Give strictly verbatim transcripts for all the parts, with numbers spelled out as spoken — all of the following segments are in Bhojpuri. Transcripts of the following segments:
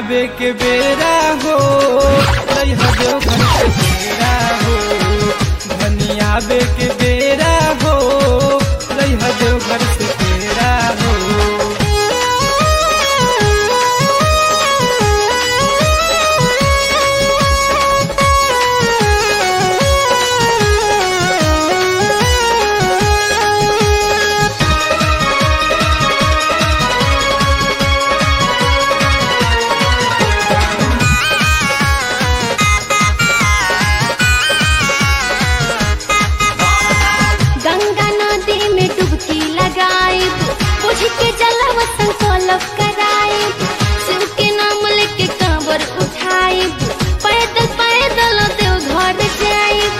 बे के बेरा हो लइहा देवघर से बेरा हो धनिया बे के बेरा हो लइहा देवघर से बेरा हो। के जलव संकल्प कराइब शिव के नाम लेके कांवर उठाइब पैदल पैदल देवघर जाइब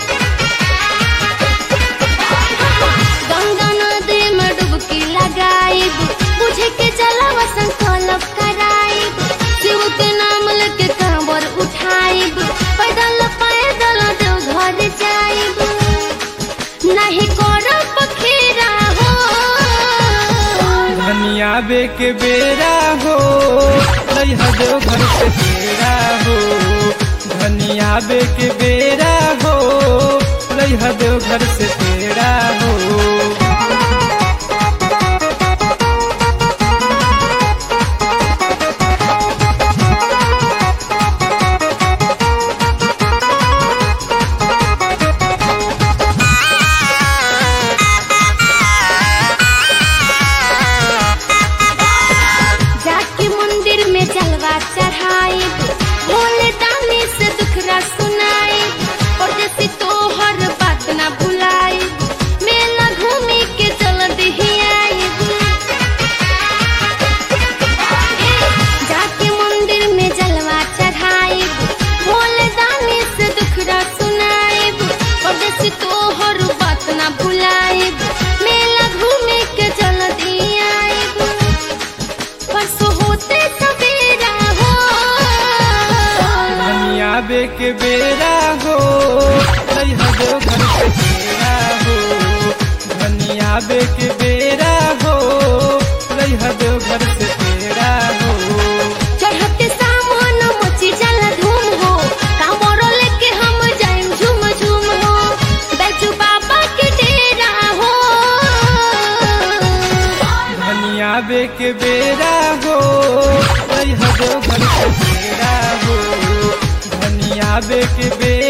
गंगा नदी में डुबकी लगाइब बुझ के जलव संकल्प कराइब शिव के नाम लेके कांवर उठाइब पैदल पैदल देवघर जाइब नहीं करब बखेरा हो धनिया बे के बेरा हो लइहा देवघर से बेरा हो धनिया बे के बेरा हो लइहा देवघर से बेरा हो। भोले दानी से दुखरा सुनाई परदेसी तो हर बात ना भुलाई मेला घूमी के चल दिही आई जाके मंदिर में जलवा चढ़ाई भोले दानी से दुखरा सुनाई परदेसी तो हर बात ना भुलाई मेला घूमी के चल दिही आई परसों होते सवेरा धनिया बे के बेरा हो लइहा देवघर से बेरा हो धनिया बे के बेरा हो लइहा देवघर से बेरा हो। चढ़ते सामान मची जल धूम हो कांवरो लेके हम जाइम झूम झूम हो बैजू बाबा के डेरा हो धनिया बे के बेरा हो लइहा देवघर से बेरा हो धनिया बे के बेरा